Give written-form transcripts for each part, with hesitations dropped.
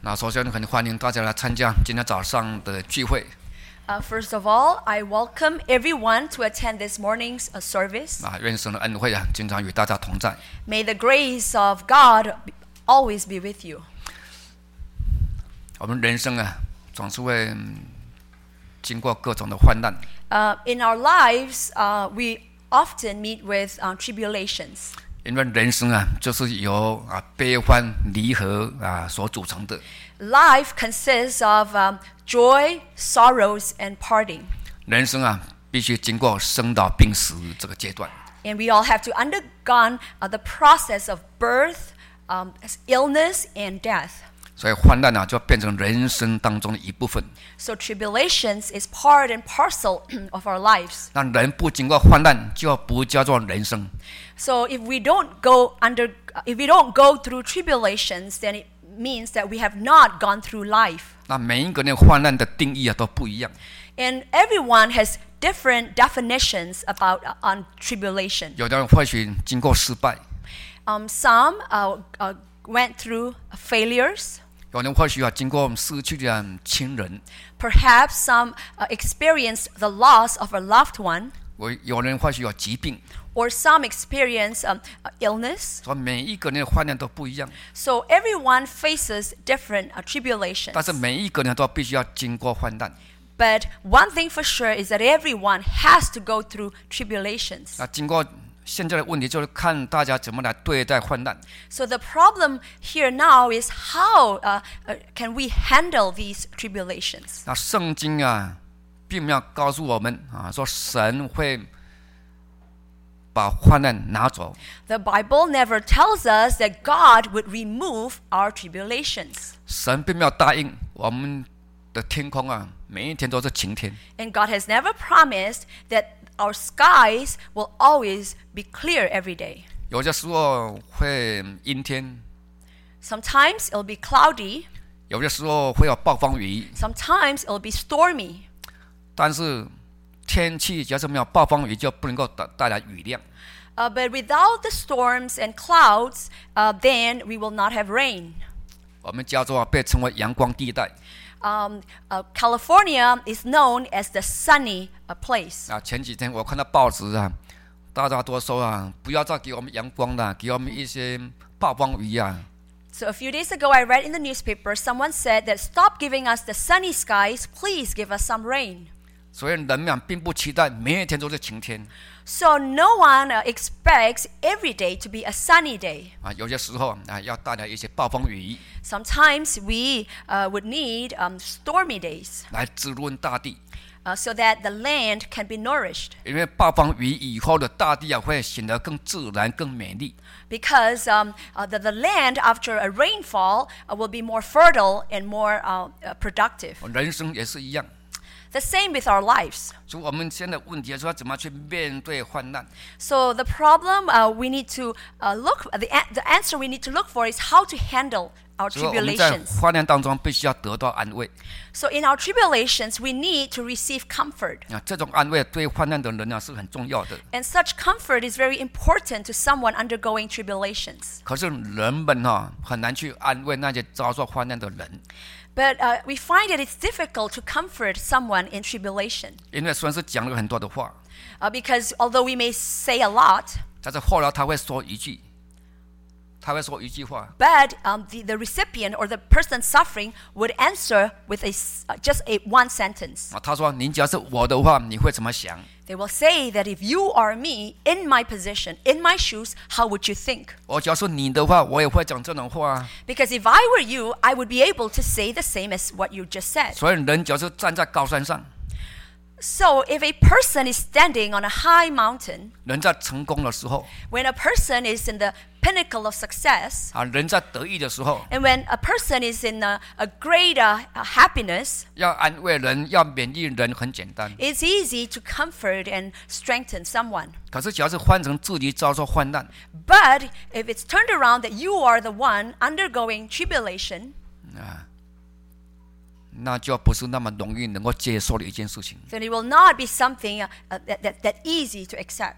那首先很欢迎大家来参加今天早上的聚会。 First of all, I welcome everyone to attend this morning's service. 愿神的恩惠经常与大家同在。 May the grace of God always be with you. 我们人生总是会经过各种的患难。 In our lives, we often meet with tribulations. 因为人生就是由悲欢离合所组成的。 Life consists of joy, sorrows, and parting. 人生必须经过生老病死这个阶段。 And we all have to undergone the process of birth, illness, and death. 所以患难就变成人生当中的一部分。 So tribulations is part and parcel of our lives. 那人不经过患难，就不叫做人生。 So if we don't go through tribulations, then it means that we have not gone through life. 那每一个人患难的定义都不一样。 And everyone has different definitions about on tribulation. 有的人或许经过失败。 Some went through failures. 有人或许经过失去的亲人。 Perhaps some experienced the loss of a loved one. 有人或许有疾病。 Or some experience illness. 所以每一个人的患难都不一样。 So everyone faces different tribulations. 但是每一个人都必须要经过患难。 But one thing for sure is that everyone has to go through tribulations. 那经过现在的问题就是看大家怎么来对待患难。 So the problem here now is how can we handle these tribulations? 那圣经并没有告诉我们说神会把患难拿走。 The Bible never tells us that God would remove our tribulations. 神并没有答应我们的天空每一天都是晴天。 And God has never promised that our skies will always be clear every day. 有些时候会阴天。 Sometimes it'll be cloudy. 有些时候会有暴风雨。 Sometimes it'll be stormy. 但是天气假设没有暴风雨，就不能够带来雨量。 But without the storms and clouds, then we will not have rain. 我们加州被称为阳光地带。 California is known as the sunny place. 前几天我看到报纸大家都说不要再给我们阳光了，给我们一些暴风雨 So a few days ago, I read in the newspaper, someone said that stop giving us the sunny skies, please give us some rain. 所以人们并不期待每一天都是晴天。 So no one expects every day to be a sunny day. 有些时候要带来一些暴风雨。 Sometimes we would need stormy days. 来滋润大地。 So that the land can be nourished. 因为暴风雨以后的大地会显得更自然、更美丽。 Because the land after a rainfall will be more fertile and more productive. 人生也是一样。 The same with our lives. 所以我们现在的问题是怎么去面对患难。 So the problem we need to the answer we need to look for is how to handle our tribulations. 我们在患难当中必须要得到安慰。 So in our tribulations, we need to receive comfort. 这种安慰对患难的人是很重要的。 And such comfort is very important to someone undergoing tribulations. 可是人们很难去安慰那些遭受患难的人。 But we find that it's difficult to comfort someone in tribulation. 因为虽然是讲了很多的话。 Because although we may say a lot. 但是后来他会说一句话。 But the recipient or the person suffering would answer with just one sentence. 他说：“您假设我的话，你会怎么想？” They will say that if you are me, in my position, in my shoes, how would you think? 我假设你的话，我也会讲这种话。 Because if I were you, I would be able to say the same as what you just said. 所以人假设站在高山上。 So if a person is standing on a high mountain, 人在成功的时候 when a person is in the pinnacle of success, 人在得意的时候 and when a person is in a great happiness, 要安慰人，要勉励人很简单。 it's easy to comfort and strengthen someone. 可是假如换成自己遭受患难 But if it's turned around that you are the one undergoing tribulation, 那就不是那么容易能够接受的一件事情。 then it will not be something that easy to accept.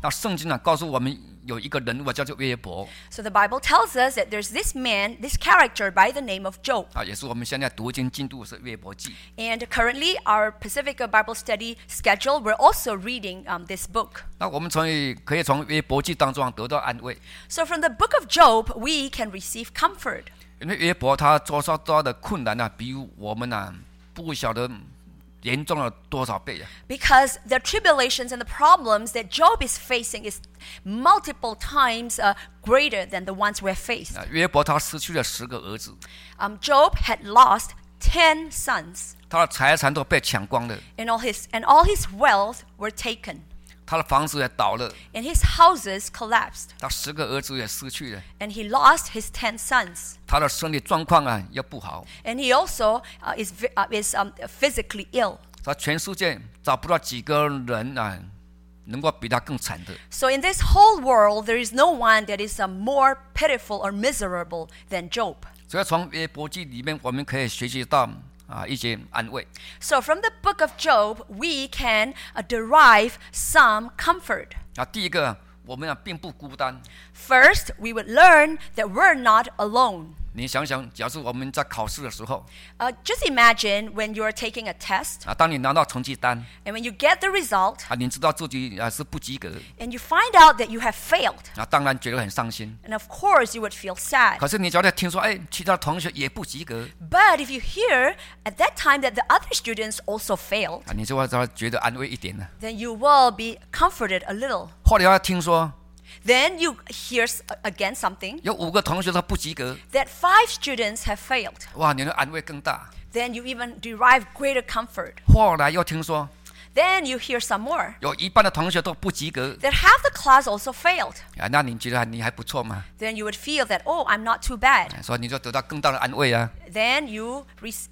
那圣经告诉我们有一个人物叫做约伯 So the Bible tells us that there's this man, this character by the name of Job. 也是我们现在读经进度是约伯记 And currently, our Pacifica Bible study schedule, we're also reading this book. 那我们可以从约伯记当中得到安慰 So from the book of Job, we can receive comfort. 因为约伯他遭受到的困难比我们不晓得严重了多少倍 Because the tribulations and the problems that Job is facing is multiple times greater than the ones we have faced. 约伯他失去了10个儿子 Job had lost 10 sons, 他的财产都被抢光了 and all his wealth were taken, 他的房子也倒了 and his houses collapsed, 他10个儿子也失去了 and he lost his 10 sons. 他的身体状况也不好 And he also is physically ill. 他全世界找不到几个人能够比他更惨的 So in this whole world, there is no one that is more pitiful or miserable than Job. 所以从约伯记里面我们可以学习到一些安慰 So from the book of Job, we can derive some comfort. 第一个我们并不孤单 First, we would learn that we're not alone. 你想想假设我们在考试的时候 Just imagine when you're taking a test, 当你拿到成绩单 and when you get the result, 你知道自己是不及格 and you find out that you have failed, 当然觉得很伤心 and of course you would feel sad. 可是你只要听说其他同学也不及格 But if you hear at that time that the other students also failed, 你就会觉得安慰一点 then you will be comforted a little. 后来听说 Then you hear again something 有5个同学都不及格 that 5 students have failed. 哇你的安慰更大 Then you even derive greater comfort. 后来又听说 Then you hear some more 有一半的同学都不及格 that half the class also failed. 那你觉得你还不错吗 Then you would feel that, oh, I'm not too bad. 所以你就得到更大的安慰 Then you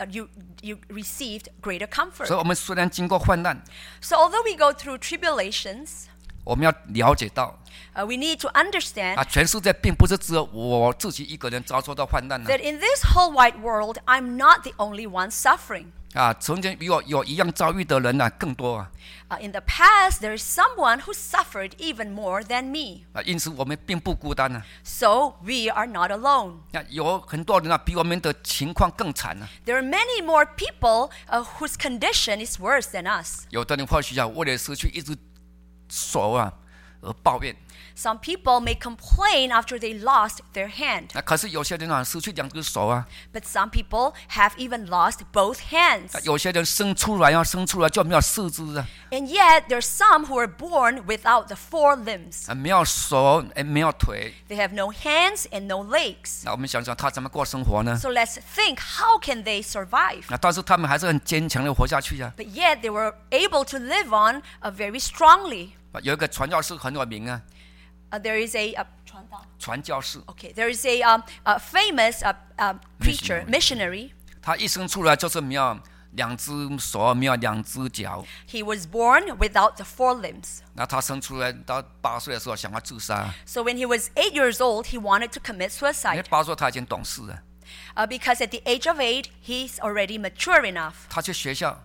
received greater 所 comfort. 以我们虽然经过患难 So although we go through tribulations, 我们要了解到 we need to understand 全世界并不是只有我自己一个人遭受到患难 that in this whole wide world, I'm not the only one suffering. 曾经与我有一样遭遇的人更多 In the past, there is someone who suffered even more than me. 因此我们并不孤单 So we are not alone. 有很多人比我们的情况更惨 There are many more people whose condition is worse than us. 有的人或许为了失去一只手而抱怨 Some people may complain after they lost their hand. 可是有些人失去2只手 But some people have even lost both hands. 有些人生出来就没有4肢 And yet, there are some who are born without the 4 limbs. 没有手没有腿 They have no hands and no legs. 我们想想他怎么过生活呢 So let's think, how can they survive? 但是他们还是很坚强的活下去 But yet, they were able to live on very strongly. 有一个传教士很有名 There is a 传教士 okay. There is a famous preacher, missionary. 他一生出来就是没有2只手没有2只脚 He was born without the 4 limbs. 那他生出来到8岁的时候想要自杀 So when he was 8 years old, he wanted to commit 因为 suicide. 8岁他已经懂事了 Because at the age of 8, he's already mature enough. 他去学校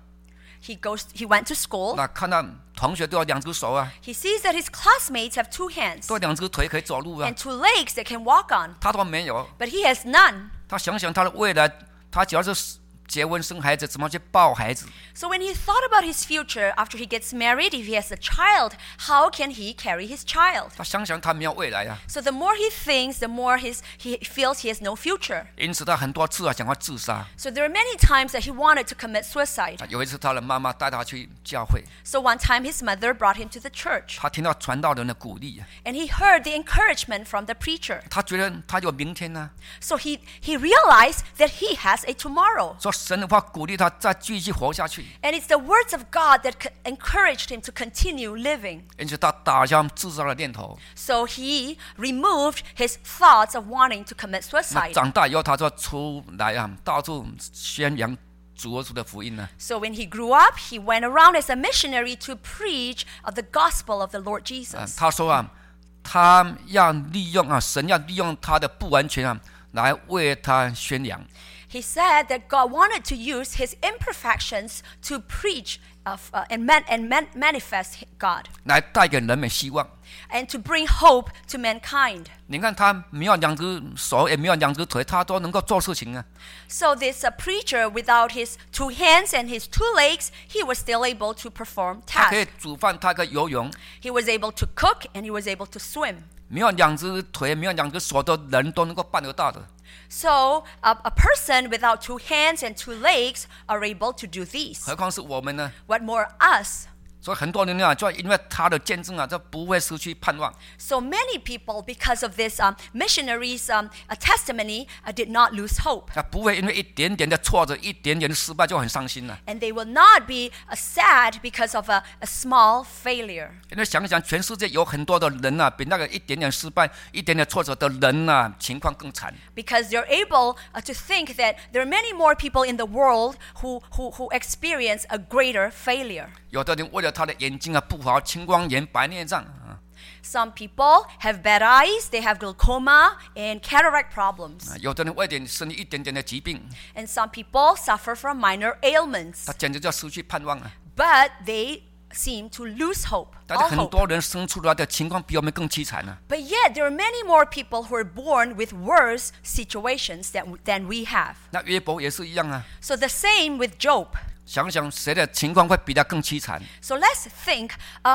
He went to school. 看到同学都有2只手 He sees that his classmates have 2 hands 都有2只腿可以走路 and 2 legs that can walk on. 他都没有 But he has none. 他想想他的未来他只要是结婚生孩子怎么去抱孩子 So when he thought about his future after he gets married, if he has a child, how can he carry his child? 他想想他没有未来 So the more he thinks, the more he feels he has no future. 因此他很多次想要自杀 So there are many times that he wanted to commit suicide. 有一次他的妈妈带他去教会 So one time his mother brought him to the church, 他听到传道人的鼓励 and he heard the encouragement from the preacher. 他觉得他有明天 So he realized that he has a tomorrow. 说神的话鼓励他再继续活下去 And it's the words of God that encouraged him to continue living. 因此他打消自杀的念头 So he removed his thoughts of wanting to commit 那 suicide. 长大以后他就出来到处宣扬主耶稣的福音 So when he grew up, he went around as a missionary to preach the gospel of the Lord Jesus. 他说他要利用神要利用他的不完全来为他宣扬 He said that God wanted to use his imperfections to preach manifest God 来带给人们希望。 and to bring hope to mankind. 你看他没有两只手，也没有两只腿，他都能够做事情啊。 So this preacher, without his 2 hands and his 2 legs, he was still able to perform 他可以 tasks. 煮饭，他可以游泳。 He was able to cook and he was able to swim. 没有两只腿，没有两只手的人都能够办得到的。 So a person without 2 hands and 2 legs are able to do these. 何况是我们呢？ What more us? 所以很多人啊，就因为他的见证啊，就不会失去盼望。 So many people, because of this missionaries' testimony, did not lose hope. 他不会因为一点点的挫折、一点点的失败就很伤心了。 And they will not be sad because of a small failure. 因为想想，全世界有很多的人啊，比那个一点点失败、一点点挫折的人啊，情况更惨。 Because they're able to think that there are many more people in the world who experience a greater failure. 有的人为了他的眼睛啊不好，青光眼、白内障啊。 Some people have bad eyes, they have glaucoma and cataract problems. 有的人为点身体一点点的疾病， And some people suffer from minor ailments. 他简直就要失去盼望啊！ But they seem to lose hope, 但是 all 很 hope. 多人生出来的情况比我们更凄惨啊！ But yet there are many more people who are born with worse situations than we have. 那约伯也是一样啊！ So the same with Job. 想想谁的情况会比他更凄惨？ So let's think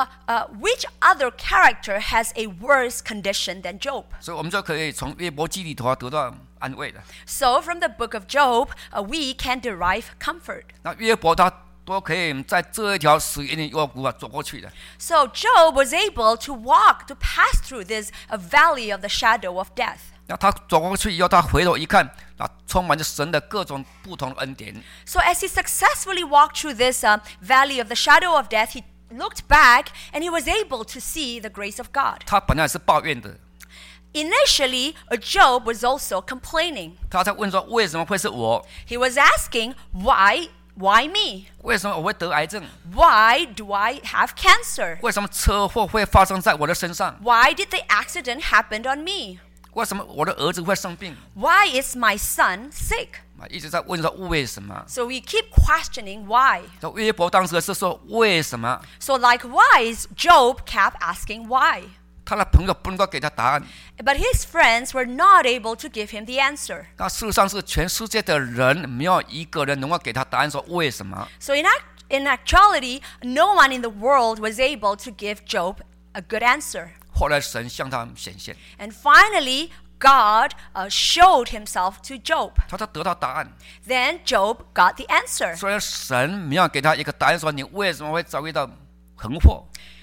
which other character has a worse condition than Job. 所以我们就可以从约伯记里头得到安慰了。 So from the book of Job, we can derive comfort. 那约伯他都可以在这一条死荫的幽谷啊走过去的。 So Job was able to pass through this valley of the shadow of death. 那他走过去以后，他回头一看，啊，充满着神的各种不同的恩典。 So as he successfully walked through this valley of the shadow of death, he looked back and he was able to see the grace of God. 他本来是抱怨的， Initially, Job was also complaining. 他在问说：为什么会是我？ He was asking, why me? 为什么我会得癌症？ Why do I have cancer? 为什么车祸会发生在我的身上？ Why did the accident happen on me? 为什么我的儿子会生病？ Why is my son sick? 一直在问说为什么？ So we keep questioning why. 这约伯当时是说为什么？ So likewise, Job kept asking why. 他的朋友不能够给他答案。 But his friends were not able to give him the answer. 那事实上是全世界的人没有一个人能够给他答案说为什么。 So in actuality, no one in the world was able to give Job a good answer. 后来神向他显现， And finally, God showed himself to Job. 他得到答案。 Then Job got the answer. 虽然神没有给他一个答案说你为什么会遭遇到横祸，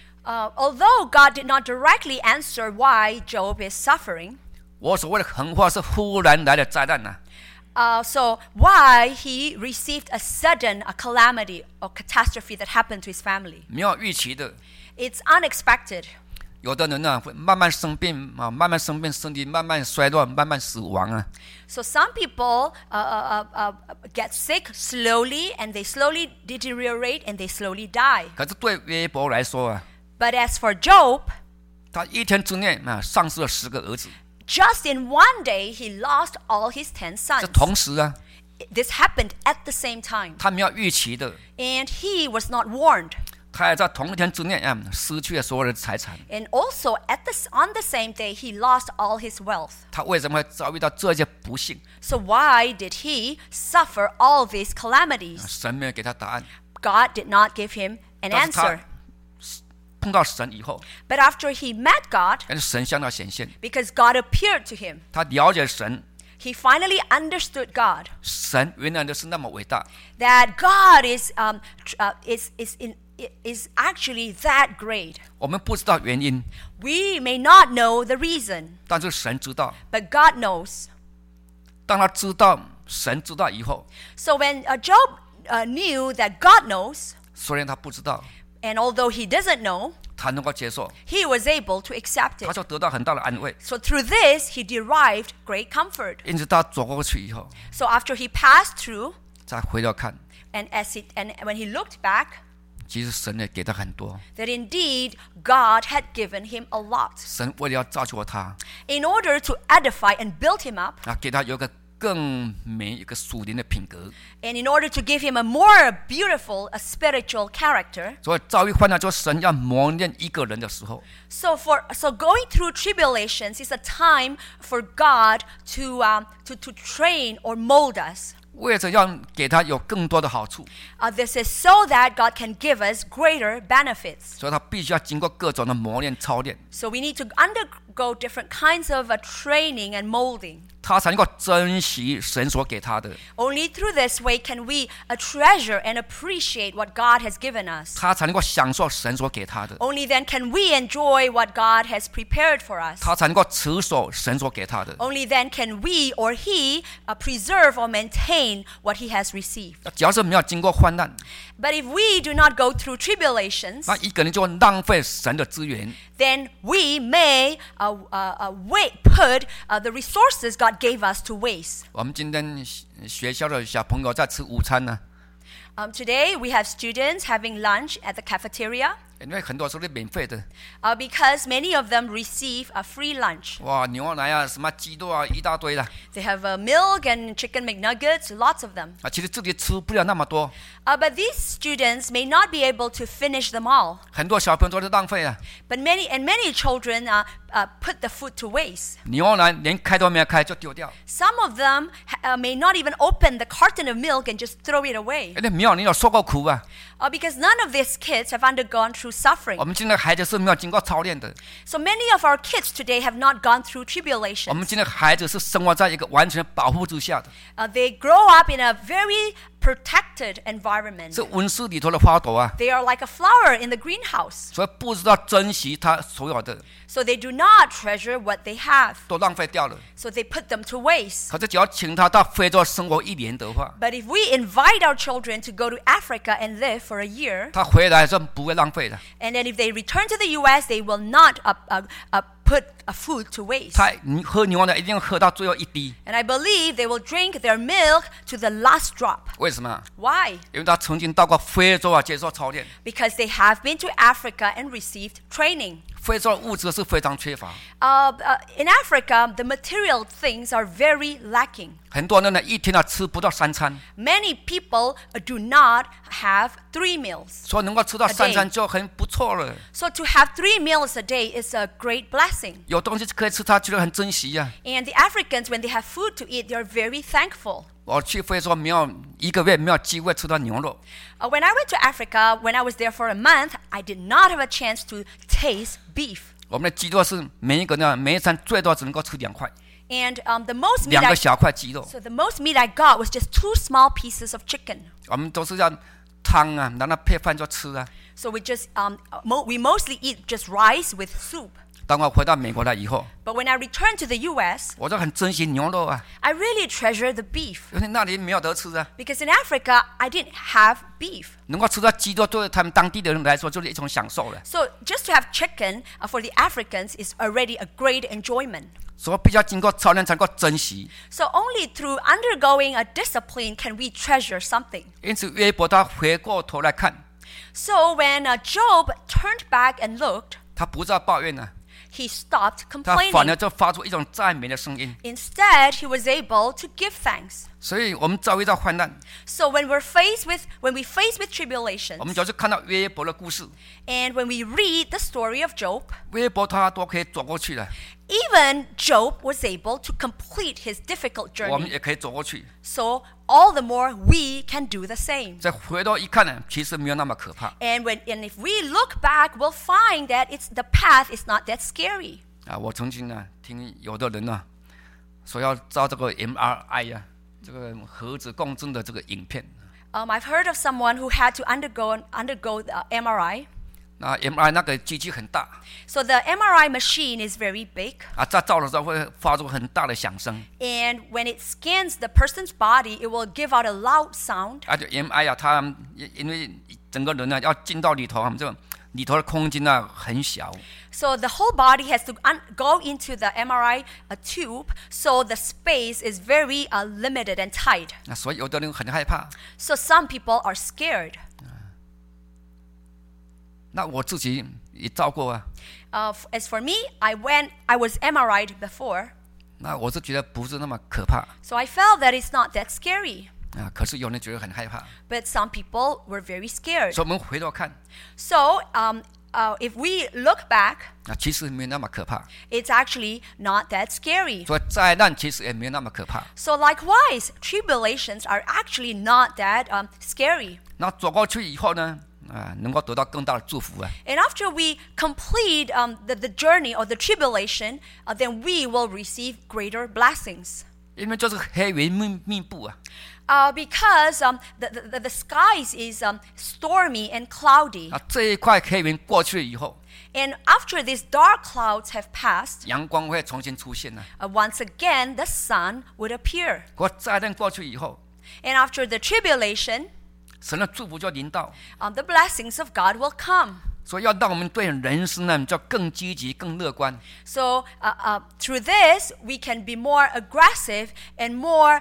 Although God did not directly answer why Job is suffering, 我所谓的横祸是忽然来的灾难呐、 so why he received a sudden calamity or catastrophe that happened to his family. 没有预期的。 It's unexpected. 有的人呢会慢慢生病啊，慢慢生病，身体慢慢衰弱，慢慢死亡啊。 So some people get sick slowly, and they slowly deteriorate, and they slowly die. 可是对约伯来说啊， But as for Job, 他一天之内啊丧失了10个儿子， just in one day he lost all his 10 这 sons. 同时啊， This happened at the same time, 他没有预期的， and he was not warned. 他也在同一天之内啊失去了所有的财产。 And also on the same day he lost all his wealth. 他为什么会遭遇到这些不幸？ So why did he suffer all these calamities? 神没有给他答案。 God did not give him an 但是他 answer. 碰到神以后， But after he met God, 但是神向他显现， because God appeared to him, 他了解神， he finally understood God. 神原来的是那么伟大， That God is actually that great. 我们不知道原因， We may not know the reason, 但是神知道。 but God knows. 当他知道神知道以后， So when Job knew that God knows, 虽然他不知道， and although he doesn't know, 他能够接受， he was able to accept 他 it. 就得到很大的安慰。 So through this, he derived great comfort. 因此他走过去以后， So after he passed through, 再回头看， and when he looked back, 其实神也给他很多。 that indeed God had given him a lot 神为了要造就他， in order to edify and build him up, 给他有一个更美一个属灵的品格。 And in order to give him a more beautiful, a spiritual character. 所以遭遇患难，就是神要磨练一个人的时候。 So going through tribulations is a time for God to train or mold us. 为着要给他有更多的好处， This is so that God can give us greater benefits. 所以他必须要经过各种的磨练操练， So we need to undergo different kinds of training and molding. 他才能够珍惜神所给他的， Only through this way can we treasure and appreciate what God has given us. 他才能够享受神所给他的， Only then can we enjoy what God has prepared for us. 他才能够持守神所给他的。 Only then can we or he preserve or maintain what he has received. 只要是没有经过患难， But if we do not go through tribulations, 那一个人就会浪费神的资源， then we may put the resources God gave us to waste. 我们今天学校的小朋友在吃午餐呢， Today we have students having lunch at the cafeteria 因为很多时候是免费的， because many of them receive a free lunch. 哇，牛奶啊，什么鸡肉啊，一大堆的 They have milk and chicken McNuggets, lots of them. 啊，其实自己吃不了那么多， But these students may not be able to finish them all. 很多小朋友都是浪费啊， But many children put the food to waste. 牛奶连开都没有开就丢掉， Some of them may not even open the carton of milk and just throw it away 因为没有你有受过苦啊。 because none of these kids have undergone through suffering. 我们今天的孩子是没有经过操练的， So many of our kids today have not gone through 我 tribulations. 们今天的孩子是生活在一个完全保护之下的， They grow up in a very protected environment. 是温室里头的花朵啊， They are like a flower in the greenhouse. 所以不知道珍惜他所有的， So they do not treasure what they have. 都浪费掉了。 So they put them to waste. 可是只要请他到非洲生活1年的话， But if we invite our children to go to Africa and live for a year, 他回来是不会浪费的。 and then if they return to the U.S., they will not put food to waste. 他喝牛奶一定要喝到最后一滴， And I believe they will drink their milk to the last drop. 为什么？ Why? 因为他曾经到过非洲啊，接受操练。 Because they have been to Africa and received training. 非洲的物质是非常缺乏， In Africa, the material things are very lacking. 很多人呢一天啊吃不到3餐， Many people do not have 3 meals. 所以能够吃到3餐就很不错了。 So to have 3 meals a day is a great blessing. 有东西可以吃，他觉得很珍惜呀、 And the Africans, when they have food to eat, they are very thankful. 我去非洲没有1个月没有机会吃到牛肉， When I went to Africa, when I was there for a month, I did not have a chance to taste beef. 我们的鸡肉是每一个呢每一餐最多只能够吃2块 And the most ，2 meat 个小块鸡肉。 so the most meat I got was just 2 small pieces of chicken. 我们都是要汤啊，然后配饭就吃啊。 So we just we mostly eat just rice with soup. 当我回到美国来以后， But when I returned to the U.S., 我就很珍惜牛肉啊， I really treasure the beef 因为那里没有得吃啊。 because in Africa I didn't have beef. 能够吃到鸡肉，对他们当地的人来说就是一种享受了。 So just to have chicken for the Africans is already a great enjoyment. 所以必须要经过操练才能够珍惜。 So only through undergoing a discipline can we treasure something. 因此约伯他回过头来看， So when Job turned back and looked, 他不再抱怨了， he stopped 他反 complaining. 而就发出一种赞美的声音。 Instead, he was able to give thanks. 所以我们遭遇到患难， So when we face with tribulations, 我们就是看到约伯的故事， and when we read the story of Job, 约伯他都可以走过去了， even Job was able to complete his difficult 我们 journey. 也可以走过去。 So all the more we can do the same. 再回头一看呢，其实没有那么可怕 And if we look back, we'll find that the path is not that scary. 啊！我曾经呢听有的人呢说要照这个 MRI 呀、这个核子共振的这个影片， I've heard of someone who had to undergo the MRI. 那 MRI 那个机器很大 So the MRI machine is very big, 啊，在照的时候会发出很大的响声， and when it scans the person's body, it will give out a loud sound. 而且 MRI 啊，它因为整个人呢要进到里头，我们这里头的空间呢很小， So the whole body has to go into the MRI tube, so the space is very limited and tight. 那所以有的人很害怕。 So some people are scared. 那我自己也照过啊， As for me, I was MRI'd before. 那我是觉得不是那么可怕 So I felt that it's not that scary. 啊，可是有人觉得很害怕， But some people were very scared. 所以我们回头看 So if we look back, 啊，其实没那么可怕， it's actually not that scary. 所以灾难其实也没那么可怕。 So likewise, tribulations are actually not that scary. 那走过去以后呢，啊，能够得到更大的祝福啊。 And after we complete the journey or the tribulation, then we will receive greater blessings. 因为就是黑云密布啊， Because the skies is stormy and cloudy. 啊，这一块黑云过去以后， And after these dark clouds have passed, 阳光会重新出现呢、 once again the sun would appear. 或灾难过去以后， And after the tribulation, 神的祝福就临到， the blessings of God will come. 所以要让我们对人生呢，就更积极、更乐观。 So through this, we can be more aggressive and more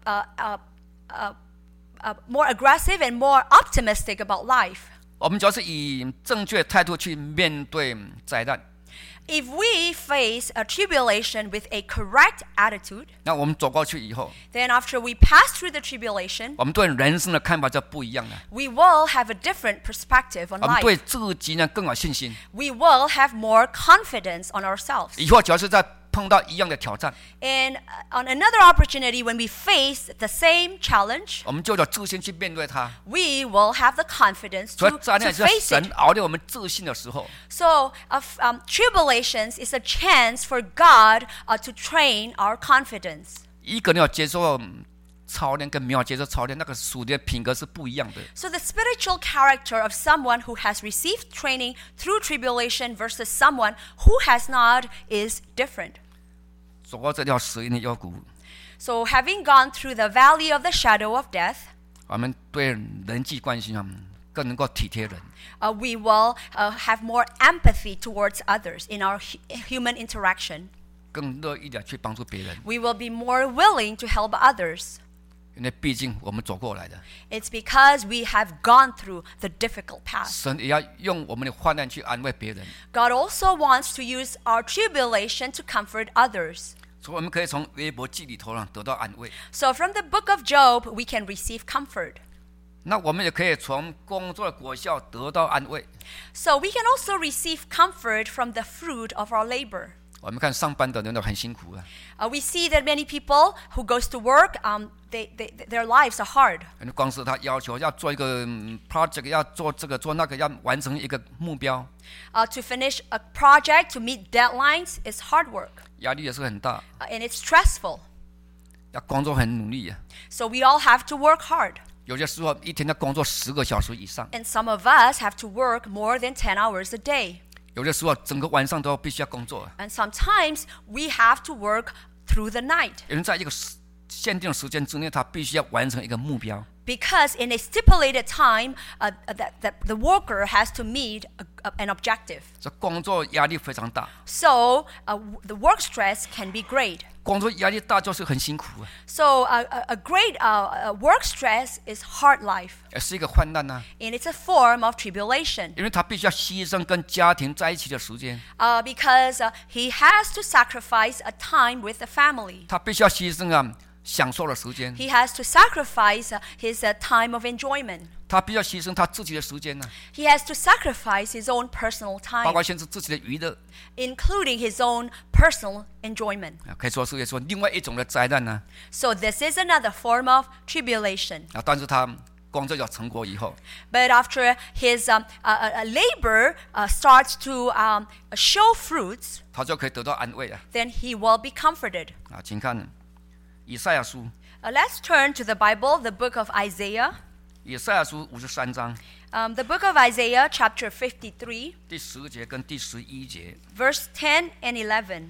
aggressive and more optimistic about life. 我们只要是以正确态度去面对灾难， If we face a tribulation with a correct attitude, 那我们走过去以后， then after we pass through the tribulation, 我们对人生的看法就不一样了。 we will have a different perspective on 我们对 life. 自己呢更有信心。 We will have more confidence on ourselves. 以后只要是在碰到一样的挑战， And on another opportunity, when we face the same challenge, 我们就有自信去面对它。 we will have the confidence 所 to 以灾难是 face 神 it. 熬炼我们自信的时候。 So tribulations is a chance for God to train our confidence. 一个人要接受操练，跟没有接受操练，那个属灵的品格是不一样的。 So the spiritual character of someone who has received training through tribulation versus someone who has not is different. 走过这条死荫的幽谷， So having gone through the valley of the shadow of death, 我们对人际关系更能够体贴人。 we will have more empathy towards others in our human interaction. 更乐意的去帮助别人， We will be more willing to help others. 因为毕竟我们走过来的， It's because we have gone through the difficult path. 神也要用我们的患难去安慰别人， God also wants to use our tribulation to comfort others. 所以我们可以从约伯记里头得到安慰。 So from the book of Job, we can receive comfort. 那我们也可以从工作的果效得到安慰。 So we can also receive comfort from the fruit of our labor. 我们看上班的人都很辛苦啊， We see that many people who goes to work, their lives are hard. 光是他要求要做一个project， 要做这个做那个，要完成一个目标， To finish a project, to meet deadlines is hard work. 压力也是很大， And it's stressful. 要工作很努力啊。 So we all have to work hard. 有些时候一天要工作10个小时以上， And some of us have to work more than 10 hours a day. 有些时候整个晚上都必须要工作， And sometimes we have to work through the night. 因为在一个限定的时间之内，他必须要完成一个目标。 Because in a stipulated time, that the worker has to meet an objective. 这工作压力非常大， So the work stress can be great. 工作压力大就是很辛苦啊， So a great work stress is hard life. 也是一个患难啊， And it's a form of tribulation. 因为他必须要牺牲跟家庭在一起的时间， Because he has to sacrifice a time with the family. 他必须要牺牲享受的时间， He has to sacrifice his time of enjoyment. 他必须要牺牲他自己的时间呢， He has to sacrifice his own personal 包括 time, 限制自己的娱乐， including his own personal enjoyment. 可以说是另外一种的灾难呢。 So this is another form of tribulation. 但是他工作有成果以后， But after his labor starts to show fruits, 他就可以得到安慰啊。 then he will be comforted. 请看以赛亚书， Let's turn to the Bible, the book of Isaiah. 以赛亚书53章 The book of Isaiah, chapter 53, 第10节跟第11节， verse 10 and 11.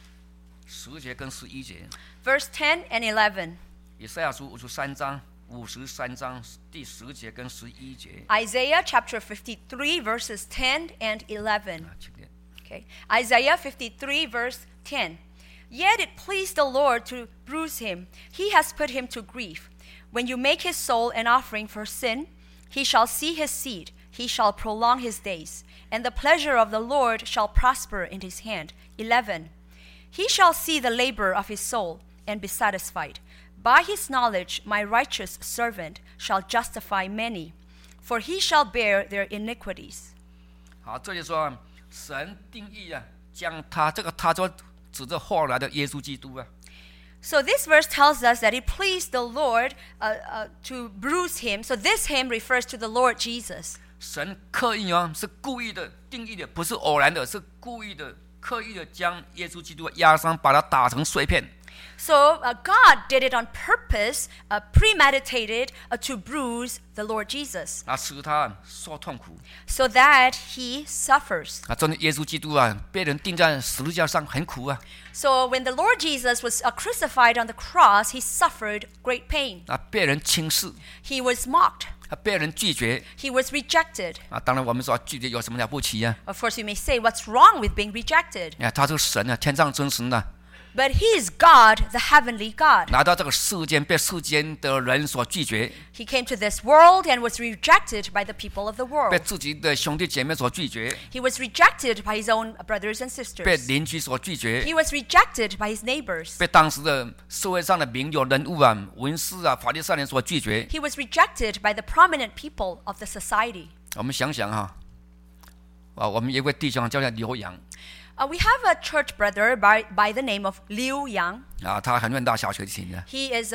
10节跟11节， Verse 10 and 11. 以赛亚书53章第10节跟11节。 Isaiah chapter 53, verses 10 and 11. 请念 Okay. Isaiah 53, verse 10. Yet it pleased the Lord to bruise him. He has put him to grief. When you make his soul an offering for sin, he shall see his seed. He shall prolong his days. And the pleasure of the Lord shall prosper in his hand. 11. He shall see the labor of his soul and be satisfied. By his knowledge, my righteous servant shall justify many, for he shall bear their iniquities. 好，这里说神定义啊，将他这个他就指着后来的耶稣基督啊。 So this verse tells us that it pleased the Lord to bruise him. So this him refers to the Lord Jesus. 神刻意是故意的定义的，不是偶然的，是故意的、刻意的将耶稣基督压伤，把它打成碎片。 So God did it on purpose, premeditated to bruise the Lord Jesus, 使他受痛苦。 so that he suffers. 真的，耶稣基督啊，被人钉在十字架上，很苦啊。 So when the Lord Jesus was crucified on the cross, he suffered great pain. 被人轻视， He was mocked. 被人拒绝。 He was rejected. 当然我们说拒绝有什么了不起啊？ Of course, you may say, what's wrong with being rejected? 他是神啊，天上真神啊。 But he is God, the heavenly God. 来到这个世间，被世间的人所拒绝。 He came to this world and was rejected by the people of the 被 world. 自己的兄弟姐妹所拒绝， He was rejected by his own brothers and 被 sisters. 邻居所拒绝， He was rejected by his neighbors. 被当时的社会上的名流人物啊、文士啊、法利赛人所拒绝。 He was rejected by the prominent people of the society. 我们想想哈，我们有一位弟兄叫做刘洋 We have a church brother by the name of Liu Yang. 他很会拉小提琴的， He's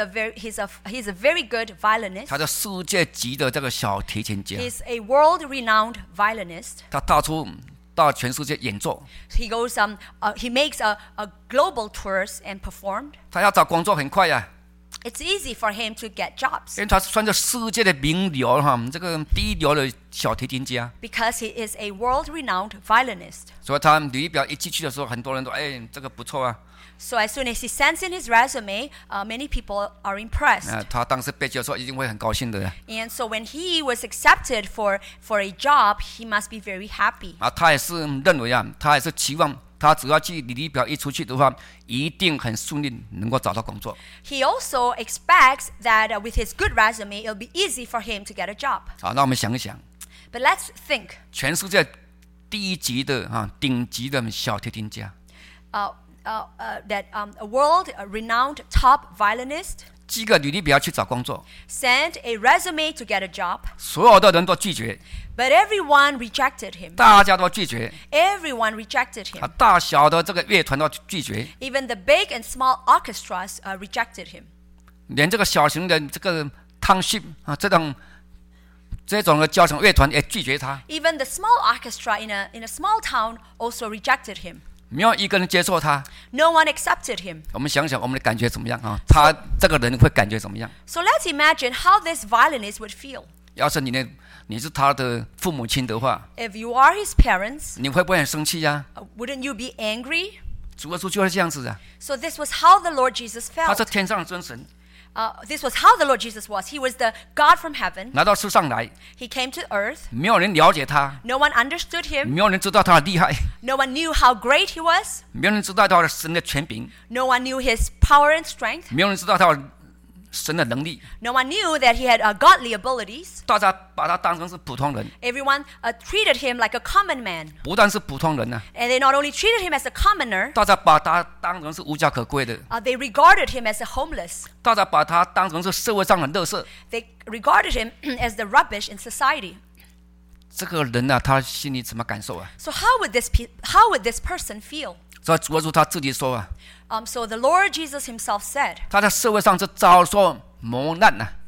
a very good violinist. 他是世界级的这个小提琴家， He's a world-renowned violinist. 他到全世界演奏。 He goes he makes a global tours and performed. 他要找工作很快呀、 It's easy for him to get jobs 因为他算是世界的名流哈，这个第一流的小提琴家。 because he is a world-renowned violinist. 所以他履历表一寄去的时候，很多人都这个不错啊。 So as soon as he sends in his resume, many people are impressed. 他当时被接受一定会很高兴的。 And so when he was accepted for a job, he must be very happy. 他也是认为啊，他也是期望他只要去履历表一出去的话，一定很顺利能够找到工作。 He also expects that with his good resume, it'll be easy for him to get a job. 好，那我们想一想， But let's think. 全世界第一级的顶级的小提琴家， That a world-renowned top violinist 寄个履历表去找工作， sent a resume to get a job, 所有的人都拒绝， but everyone rejected him. 大家都拒绝， Everyone rejected him. 大小的这个乐团都拒绝， Even the big and small orchestras rejected him. 连这个小型的这个township这种的交响乐团也拒绝他， Even the small orchestra in a small town also rejected him. 没有一个人接受他。 No one accepted him. 我们想想，我们的感觉怎么样啊？他这个人会感觉怎么样？ So let's imagine how this violinist would feel. 要是你是他的父母亲的话， If you are his parents, 你会不会很生气呀、 wouldn't you be angry? 主耶稣就是这样子啊， So this was how the Lord Jesus 他是 felt. 天上的真神， This was how the Lord Jesus was. He was the God from heaven. 来到世上来， He came to earth. 没有人了解他， No one understood him. 没有人知道他的厉害， No one knew how great he was. 没有人知道他的神的权柄， No one knew his power and strength. 没有人知道他的神的能力， No one knew that he had godly abilities. 大家把他当成是普通人， Everyone treated him like a common man. 不但是普通人啊， And they not only treated him as a commoner, 大家把他当成是无家可归的， they regarded him as a homeless. 大家把他当成是社会上的垃圾。 They regarded him as the rubbish in society. 这个人啊，他心里怎么感受啊？ So how would this person feel? 所以主耶稣他自己说啊， So the Lord Jesus himself said 他在社会上是遭受磨难啊。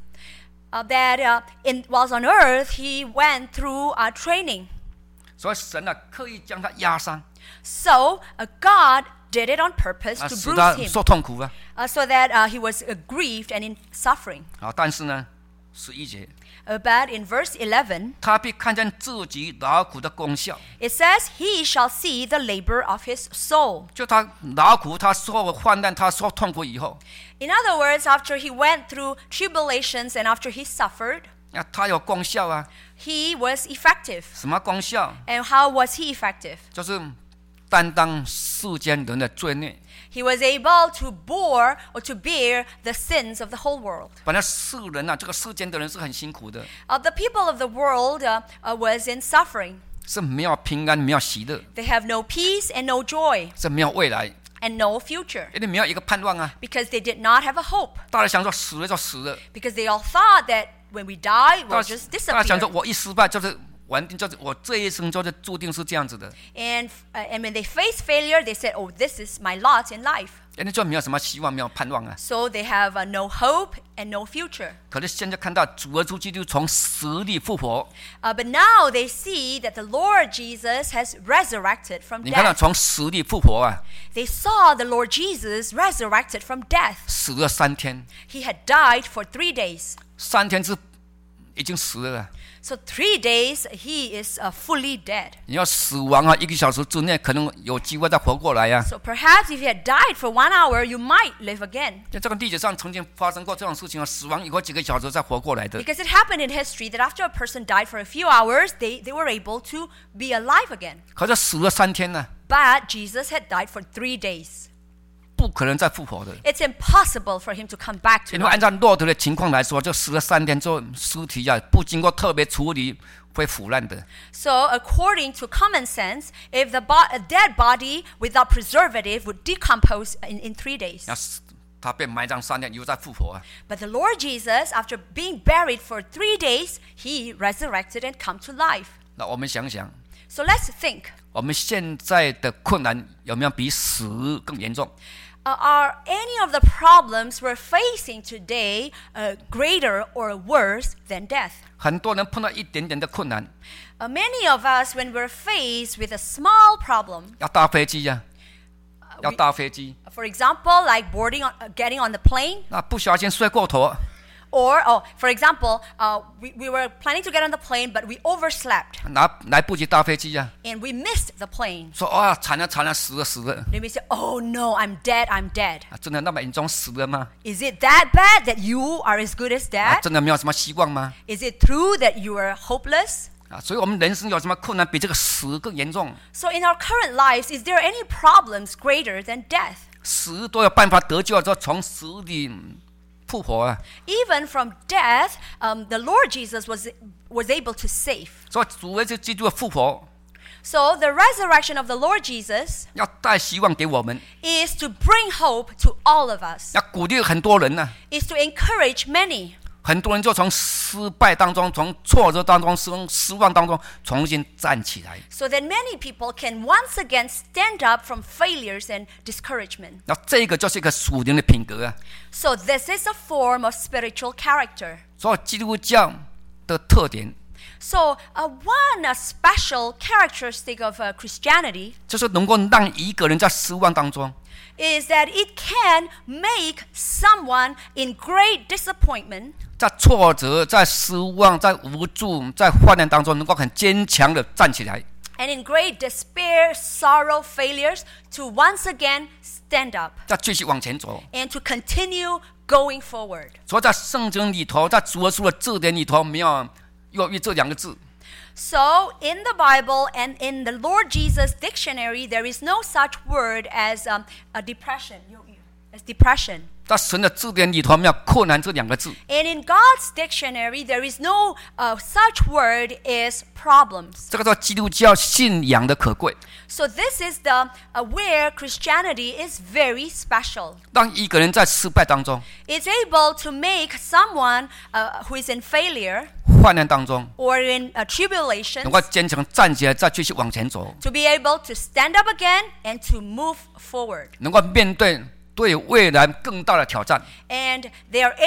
that whilst on earth he went through training. 所以神啊，刻意将他压伤， So God did it on purpose to 使 bruise 他 him, 受痛苦啊。 so that he was grieved and in suffering. 但是呢，11节， But in verse 11, 他必看见自己劳苦的功效。 it says, "He shall see the labor of his soul." 就他劳苦，他受患难，他受痛苦以后， In other words, after he went through tribulations and after he suffered, 他有功效啊。 he was effective. 什么功效？ And how was he effective? 就是担当世间人的罪孽。 He was able to bear the sins of the whole world. 本来世人啊，这个世间的人是很辛苦的， The people of the world was in suffering. 是没有平安，没有喜乐， They have no peace and no joy. 是没有未来。 and no future 因为没有一个盼望啊。 because they did not have a hope. 大家想说死了就死了， Because they all thought that when we die, 大 we'll 家 just 大家想 disappear. 说我一失败就是完定，就是我这一生就是注定是这样子的， And when they faced failure, they said, oh, this is my lot in life. 因为就没有什么希望，没有盼望啊。 So they have no hope and no future. 可是现在看到主耶稣基督从死里复活， But now they see that the Lord Jesus has resurrected from 你看到 death. 从死里复活啊， They saw the Lord Jesus resurrected from death. 死了3天 He had died for 3 days. ，3天是已经死了啊。 So 3 days, he is fully dead. 你要死亡啊，1个小时之内可能有机会再活过来呀、啊。 So perhaps if you had died for 1 hour, you might live again. 在这个历史上曾经发生过这种事情啊，死亡以后几个小时再活过来的。 Because it happened in history that after a person died for a few hours, they were able to be alive again. 可是死了3天呢、 But Jesus had died for 3 days. 不可能再复活的。 It's impossible for him to come back to 因为 life. 按照骆驼的情况来说，就死了3天之后，尸体啊不经过特别处理会腐烂的。 So according to common sense, if a dead body without preservative would decompose in 3 days. 那他被埋葬3天，又再复活啊。 But the Lord Jesus, after being buried for 3 days, he resurrected and come to life. 那我们想想， So let's think. 我们现在的困难有没有比死更严重？ Are any of the problems we're facing today greater or worse than death? 很多人碰到一点点的困难， Many of us, when we're faced with a small problem, 要搭飞机呀、要搭飞机， for example, like getting on the plane, 那不小心睡过头， or for example, we were planning to get on the plane, but we overslept 来不及搭飞机呀、 and we missed the plane. 说啊惨了惨了，死了死了， Then we say, oh no, I'm dead. 啊真的那么严重死了吗？ Is it that bad that you are as good as 啊 dead? 真的没有什么希望吗？ Is it true that you are hopeless? 啊，所以我们人生有什么困难比这个死更严重？ So in our current lives, is there any problems greater than death? 死都有办法得救，说从死里复活啊！ Even from death, the Lord Jesus was able to save. 所以主耶稣基督的复活 So the resurrection of the Lord Jesus 要带希望给我们， is to bring hope to all of us, 要鼓励很多人呢、 is to encourage many. 很多人就从失败当中、从挫折当中、从失望当中重新站起来。 So that many people can once again stand up from failures and discouragement. 那这个就是一个属灵的品格啊！ So this is a form of spiritual character. 所以基督教的特点 So one special characteristic of Christianity 就是能够让一个人在失望当中， is that it can make someone in great disappointment, 在挫折、在失望、在无助、在患难当中，能够很坚强的站起来。 and in great despair, sorrow, failures, to once again stand up 再继续往前走。 and to continue going forward. 所以在圣经里头，在主耶稣的字典里头，没有忧郁这2个字。 So in the Bible and in the Lord Jesus dictionary, there is no such word as a depression. As depression. 在神的字典里头，没有困难这2个字。 And in God's dictionary, there is no such word as problems. 这个叫基督教信仰的可贵， So this is the where Christianity is very special. 让一个人在失败当中、 It's able to make someone who is in failure 患难当中， or in tribulation 能够坚强站起来，再继续往前走， to be able to stand up again and to move forward. 能够面对对未来更大的挑战。 And they are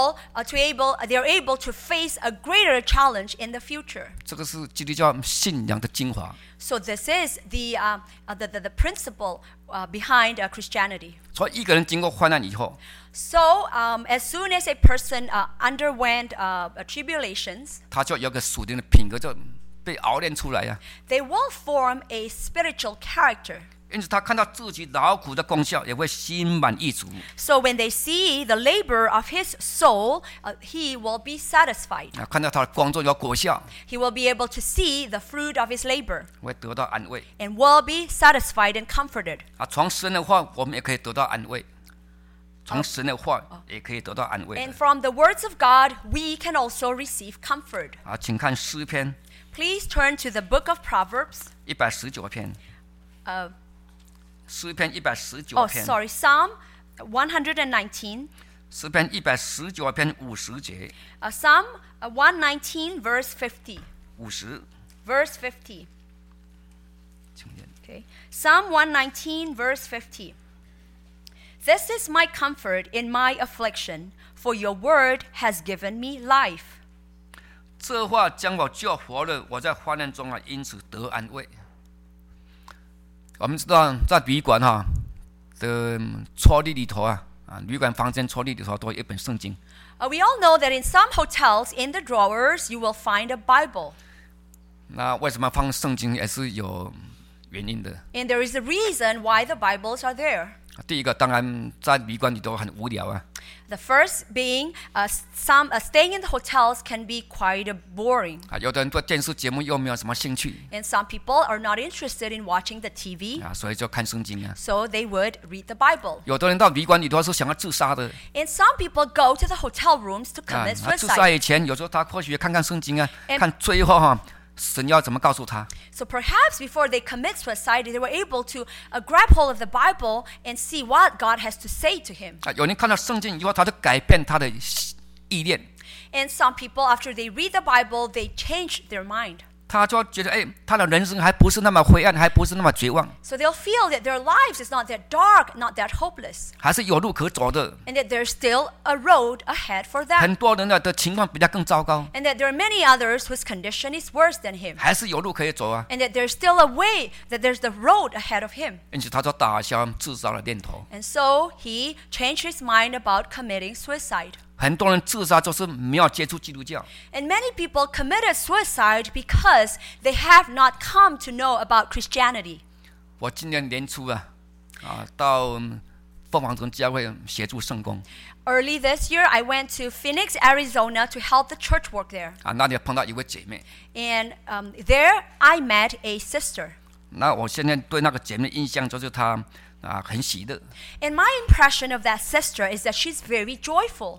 able to face a greater challenge in the future. 这个是基督教信仰的精华。 So this is the principle behind Christianity. 所以一个人经过患难以后， So as soon as a person underwent tribulations, 他就有个属灵的品格，就被熬炼出来呀、 they will form a spiritual character. 因此，他看到自己劳苦的功效，也会心满意足。 So when they see the labor of his soul, he will be satisfied. 啊，看到他的工作有果效， He will be able to see the fruit of his labor 会得到安慰。 and will be satisfied and comforted. 啊，从神的话，我们也可以得到安慰。从神的话也可以得到安慰 And 的。 from the words of God, we can also receive comfort. 啊，请看诗篇 Please turn to the book of Proverbs, 119篇。 诗篇119 Oh, 篇， sorry, Psalm 119. 诗篇119篇50节， Psalm 119, verse 50. 50， Verse 50. 请念。 Okay. Psalm 119, verse 50. This is my comfort in my affliction, for your word has given me life. 这话将我救活了，我在患难中因此得安慰。我们知道，在旅馆的抽屉里头旅馆房间抽屉里头都有一本圣经。 We all know that in some hotels, in the drawers, you will find a Bible. 那为什么放圣经也是有原因的。 And there is a reason why the Bibles are there. 第一个，当然在旅馆里头很无聊 The first being, staying in the hotels can be quite boring. 有的人对电视节目又没有什么兴趣 And some people are not interested in watching the TV, 所以就看圣经 so they would read the Bible. 有的人到旅馆里头是想要自杀的 And some people go to the hotel rooms to commit 自杀 suicide. 以前，有时候他或许也看看圣经 And- 看最后神要怎么告诉他。 So perhaps before they commit suicide, they were able to grab hold of the Bible and see what God has to say to him. 有人看到圣经以后，他就改变他的意念， And some people, after they read the Bible, they change their mind. 他就觉得他的人生还不是那么灰暗，还不是那么绝望， So they'll feel that their lives is not that dark, not that hopeless, 还是有路可走的。 and that there's still a road ahead for them. 很多人的情况比他更糟糕， And that there are many others whose condition is worse than him. 还是有路可以走 And that there's still a way, that there's the road ahead of him. 因此他就打消自杀的念头。 And so he changed his mind about committing suicide. 很多人自杀就是没有接触基督教， And many people committed suicide because they have not come to know about Christianity. 我今年年初到凤凰城教会协助圣工 Early this year, I went to Phoenix, Arizona to help the church work there. 那里碰到一位姐妹， And there I met a sister. 那我现在对那个姐妹印象就是她很喜乐， And my impression of that sister is that she's very joyful.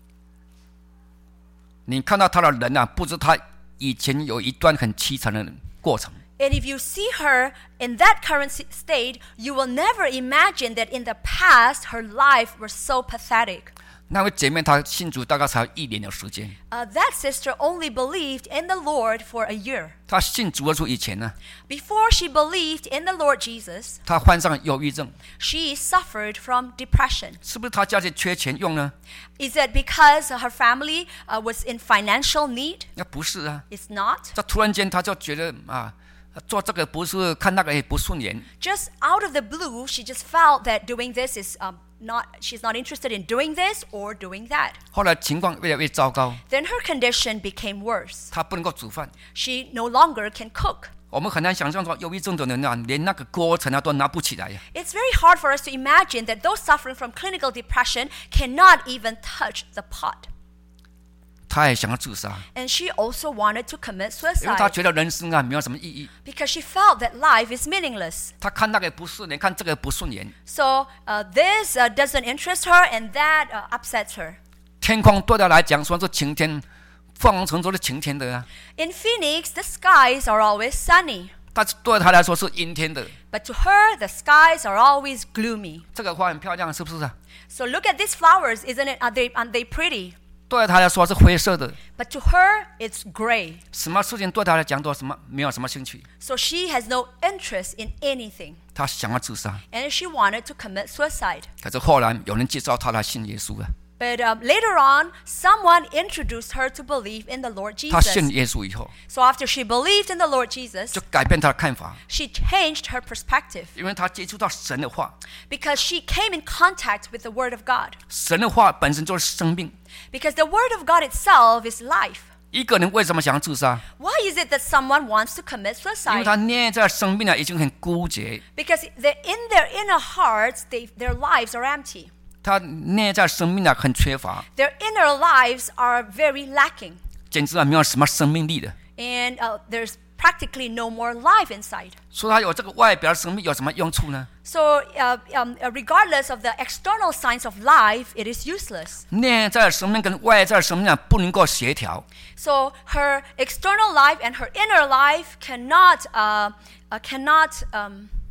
你看到她的人不知她以前有一段很凄惨的过程。 And if you see her in that current state, you will never imagine that in the past her life was so pathetic. 那位姐妹她信主大概才1年的时间， That sister only believed in the Lord for a year. 她信主的时候以前呢， Before she believed in the Lord Jesus, 她患上忧郁症， she suffered from depression. 是不是她家里缺钱用呢？ Is it because her family was in financial need? 那不是啊， It's not. 这突然间她就觉得做这个不是，看那个也不顺眼， Just out of the blue, she just felt that doing this is she's not interested in doing this or doing that. 后来情况越来越糟糕， Then her condition became worse. 她不能够煮饭。 She no longer can cook. 我们很难想象说，忧郁症的人连那个锅铲都拿不起来。 It's very hard for us to imagine that those suffering from clinical depression cannot even touch the pot. 她也想要自杀， And she also wanted to commit 因为她 suicide 觉得人生没有什么意义。 because she felt that life is meaningless. 她看那个也不顺眼，看这个也不顺眼。 So this doesn't interest her and that upsets her. 天空对她来讲说是晴天，凤凰城都是晴天的 In Phoenix, the skies are always sunny. 但是对她来说是阴天的。 But to her, the skies are always gloomy. 这个花很漂亮，是不是 So look at these flowers, isn't it? Aren't they pretty? 对她来说是灰色的， But to her, it's gray. 什么事情对她来讲都没有什么兴趣。 So she has no interest in anything. 她想要自杀， And she wanted to commit suicide. 可是后来有人介绍她来信耶稣 But later on, someone introduced her to believe in the Lord 她信 Jesus. 耶稣以后， So after she believed in the Lord Jesus, 就改变她的看法， she changed her perspective 因为她接触到神的话， because she came in contact with the Word of God. 神的话本身就是生命。 Because the Word of God itself is life. 一个人为什么想要自杀？ Why is it that someone wants to commit 因为他 suicide? 内在生命已经很枯竭， Because in their inner hearts, their lives are empty. 他内在生命很缺乏， Their inner lives are very lacking. 简直没有什么生命力的。 And there's practically no more life inside. 说他有这个外表的生命有什么用处呢？ So regardless of the external signs of life, it is useless. 内在的生命跟外在的生命不能够协调， So her external life and her inner life cannot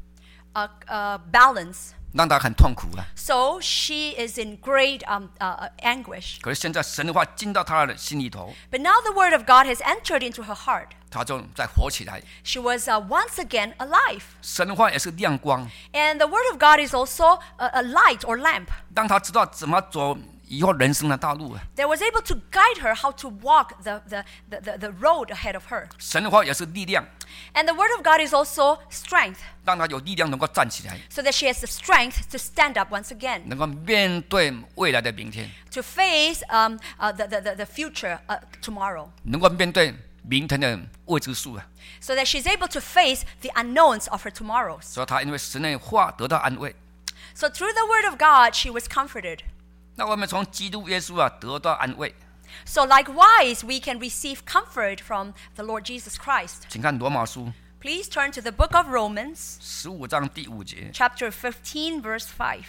balance. 让他很痛苦啊。 So she is in great anguish. 可是现在神的话进到他的心里头， But now the word of God has entered into her heart. 他就再活起来。 She was once again alive. 神的话也是亮光， And the word of God is also a light or lamp 让他知道怎么走以后人生的道路啊。 that was able to guide her how to walk the road ahead of her. 神的话也是力量， And the word of God is also strength, 让他有力量能够站起来， so that she has the strength to stand up once again, 能够面对未来的明天， to face the future tomorrow, 能够面对明天的未知数啊。 so that she's able to face the unknowns of her tomorrows. 所以他因为神的话得到安慰。 So through the word of God, she was comforted. 那我们从基督耶稣啊得到安慰。 So likewise, we can receive comfort from the Lord Jesus Christ. 请看罗马书 Please turn to the book of Romans, 15章第5节。 chapter 15, verse 5.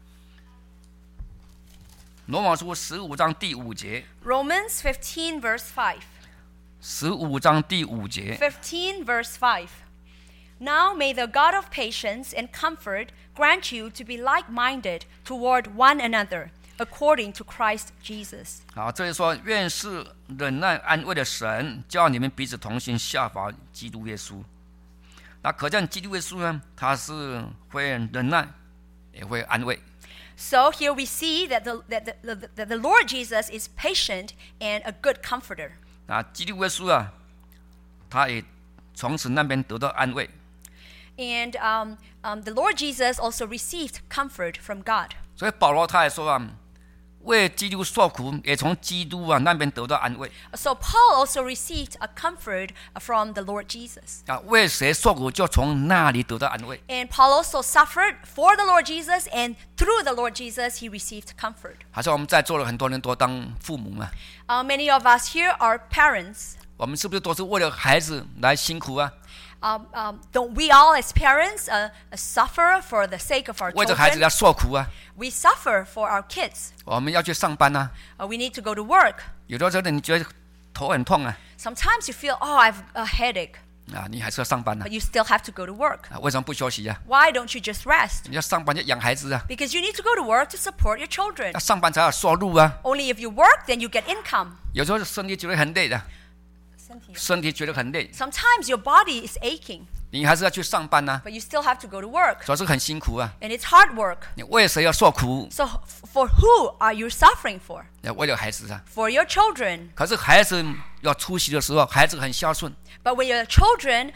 罗马书15章第5节。 Romans 15, verse 5. 15章第5节。 15, verse 5. Now may the God of patience and comfort grant you to be like-minded toward one another, according to Christ Jesus. 好，这里说愿是忍耐安慰的神，叫你们彼此同心，效法基督耶稣。那可见基督耶稣呢，他是会忍耐，也会安慰。 So here we see that the Lord Jesus is patient and a good comforter. 那基督耶稣啊，他也从神那边得到安慰。 And the Lord Jesus also received comfort from God. 所以保罗他也说啊，为基督受苦，也从基督啊那边得到安慰。 So Paul also received a comfort from the Lord Jesus. 啊，为谁受苦，就从那里得到安慰。 And Paul also suffered for the Lord Jesus, and through the Lord Jesus, he received comfort. 好像我们在座的很多人都当父母嘛， Many of us here are parents. 我们是不是都是为了孩子来辛苦啊？ Don't we all, as parents, suffer for the sake of our 为着孩子 children? 要受苦啊？ We suffer for our kids. 我们要去上班啊， We need to go to work. 有的时候你觉得头很痛啊， Sometimes you feel, oh, I have a headache, 啊，你还是要上班啊 but，you still have to go to work. 啊，为什么不休息啊？ Why don't you just rest? 你要上班要养孩子啊， Because you need to go to work to support your children. 要上班才有收入啊。 Only if you work, then you get income. 有时候身体觉得很累的，身体觉得很累， Sometimes your body is aching, 你还是要去上班啊， but you still have to go to work. 主要是很辛苦啊。 And it's hard work. 你为谁要受苦？ So for who are you suffering for? 为了孩子啊。 For your children. 可是孩子要出息的时候，孩子很孝顺， But when your children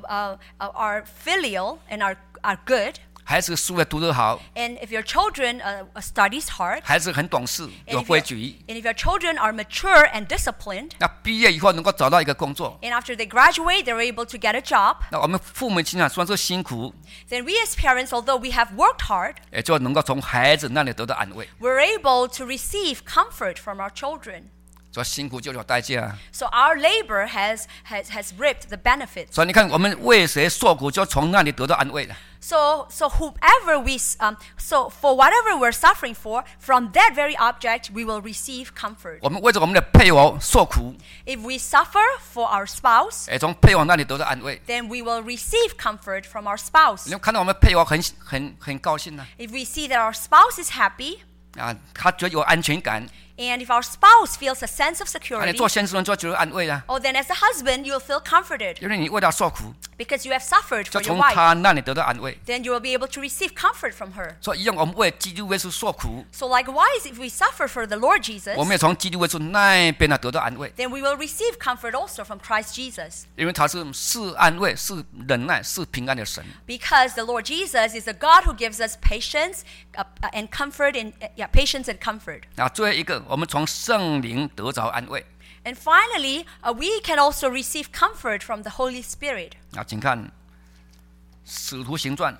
are filial and are good, 孩子书也读得好， and if your children studies hard, 孩子很懂事， and 有规矩， if your children are mature and disciplined, 那毕业以后能够找到一个工作， and after they graduate, they're able to get a job, 那我们父母亲啊，虽然说辛苦， then we as parents, although we have worked hard, 也就能够从孩子那里得到安慰。 we're able to receive comfort from our children. 所以辛苦就有代价啊。 So our labor has reaped the benefits. 所以你看，我们为谁受苦，就从那里得到安慰了。 So whoever so for whatever we're suffering for, from that very object we will receive comfort. 我们为着我们的配偶受苦， If we suffer for our spouse, 也从配偶那里得到安慰。 then we will receive comfort from our spouse. 你看到我们配偶很高興啊， If we see that our spouse is happy, 啊，他覺得有安全感， and if our spouse feels a sense of 啊，你 security, 做先生就覺得安慰啊， oh, then as a husband you'll feel comforted 因為你為他受苦， because you have suffered 就 for your 從 wife. 他那里得到安慰。 Then you will be able to receive comfort from her. 所以一樣，我們為基督耶穌受苦， So likewise, if we suffer for the Lord Jesus, 我們也從基督耶穌那邊得到安慰， then we will receive comfort also from Christ Jesus. 因為他是安慰、是忍耐、是平安的神。 Because the Lord Jesus is the God who gives us patience and comfort, and patience and comfort. 啊，最後一個，我們從聖靈得着安慰。 And finally, we can also receive comfort from the Holy Spirit. 啊，請看《使徒行傳》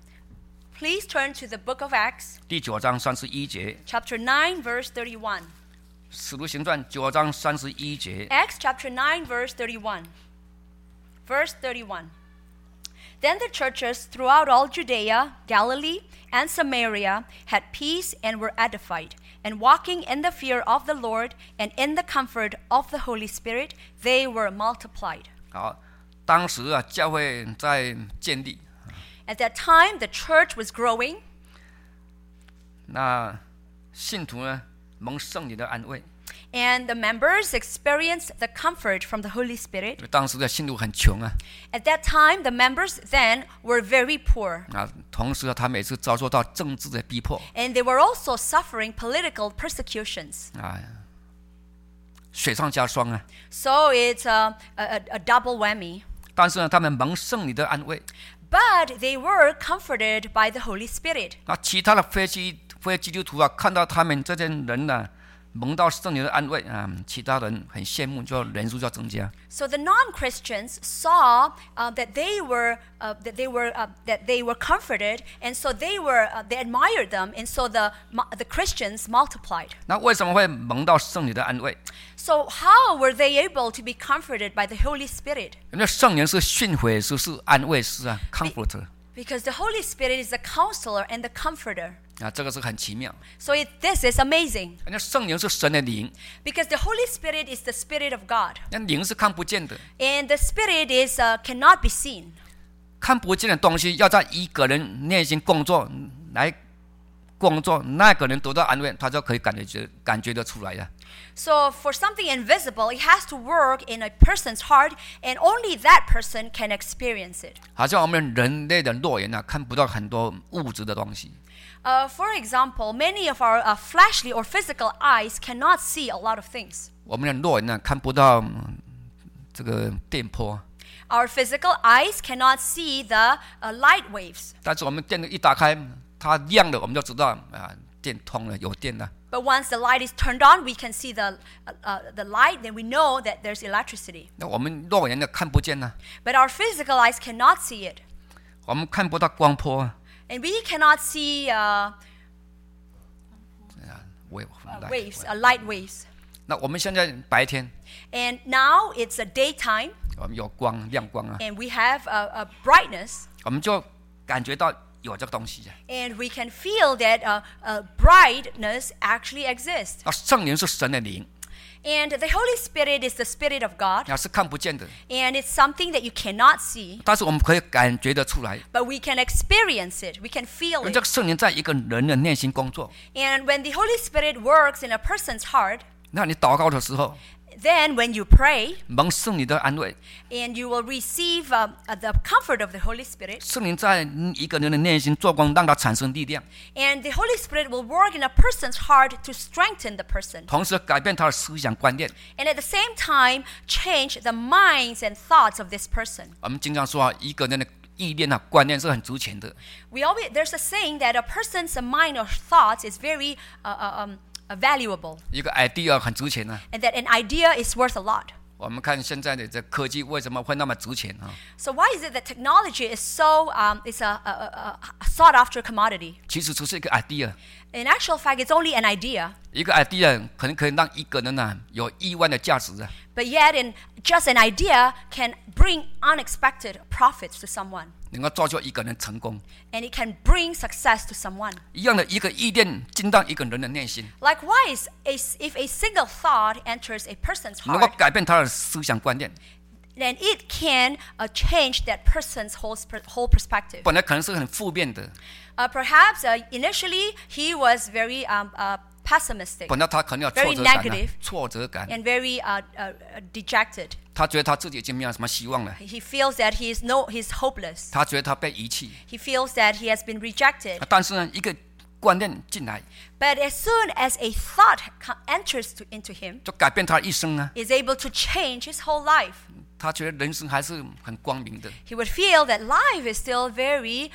Please turn to the book of Acts, 第9章31節， chapter 9, verse 31. 《使徒行傳》9章31節。 Acts chapter 9, verse 31. Verse 31. Then the churches throughout all Judea, Galilee, and Samaria had peace and were edified. And walking in the fear of the Lord and in the comfort of the Holy Spirit, they were multiplied. 好，當時啊，教會在建立， At that time, the church was growing. 那信徒呢，蒙圣灵的安慰。 And the members experienced the comfort from the Holy Spirit. 当时的信徒很穷啊， At that time, the members then were very poor. 同时他每次遭受到政治的逼迫 And they were also suffering political persecutions. 雪上加霜啊。 So it's a double whammy. 但是呢，他们蒙圣灵的安慰。 But they were comforted by the Holy Spirit. 那其他的非基督徒啊，看到他们这些人呢，蒙到圣灵的安慰啊，其他人很羡慕，就人数就要增加。 So the non-Christians saw that they were comforted, and so they admired them, and so the Christians multiplied. 那为什么会蒙到圣灵的安慰？ So how were they able to be comforted by the Holy Spirit? 因为圣灵是训诲师，是安慰师啊 ，comforter Because the Holy Spirit is the counselor and the comforter. 啊，这个是很奇妙。 So this is amazing. 因为圣灵是神的灵， Because the Holy Spirit is the Spirit of God. 那灵是看不见的， And the Spirit is cannot be seen. 看不见的东西要在一个人内心工作来工作，那个人得到安慰，他就可以感觉得出来的。 So for something invisible, it has to work in a person's heart, and only that person can experience it. 好像我们人类的肉眼啊，看不到很多物质的东西。 For example, many of our fleshly or physical eyes cannot see a lot of things. 我们的肉眼呢，看不到这个电波， Our physical eyes cannot see the light waves. 但是我们电一打开，它亮了，我们就知道啊，电通了，有电了。 But once the light is turned on, we can see the light, then we know that there's electricity. 那我们肉眼呢看不见呢， But our physical eyes cannot see it. 我们看不到光波啊。 And we cannot see waves, light waves. 那我们现在白天， And now it's a daytime, 我们有光亮光啊， and we have a brightness, 我们就感觉到有这个东西啊。 and we can feel that brightness actually exists. 那圣灵是神的灵， And the Holy Spirit is the Spirit of God, 那是看不见的， and it's something that you cannot see, 但是我们可以感觉得出来。 but we can experience it, we can feel 因为这 it. 个圣灵在一个人的内心工作， And when the Holy Spirit works in a person's heart, 那你祷告的时候， then when you pray, 蒙圣灵的安慰， and you will receive the comfort of the Holy Spirit, 圣灵在一个人的内心做工，让他产生力量， and the Holy Spirit will work in a person's heart to strengthen the person, 同时改变他的思想观念。 and at the same time change the minds and thoughts of this person. 我们经常说啊，一个人的意念啊、观念是很值钱的。 There's a saying that a person's mind or thoughts is very valuable, 一个 idea 很值钱啊。 and that an idea is worth a lot. 我们看现在的这科技为什么会那么值钱啊？ So why is it that technology is so is a sought after commodity? 其实只是一个 idea， In actual fact, it's only an idea, 一个 idea 可能可以让一个人啊有亿万的价值啊。 but yet just an idea can bring unexpected profits to someone, 能够造就一个人成功。 and it can bring success to someone. 一样的一个意念进到一个人的内心， Likewise, if a single thought enters a person's 能够 heart, 改变他的思想观念。 then it can change that person's whole perspective. 本来可能是很负面的， Perhaps initially he was very pessimistic 本来他可能有 Very 挫折感、啊 negative， 挫折感， and very dejected. 他觉得他自己已经没有什么希望了， He feels that he's hopeless. 他觉得他被遗弃。 He feels that he has been rejected. 但是呢，一个观念进来， But as soon as a thought enters into him, 就改变他的一生啊。 is able to change his whole life. 他觉得人生还是很光明的， He would feel that life is still very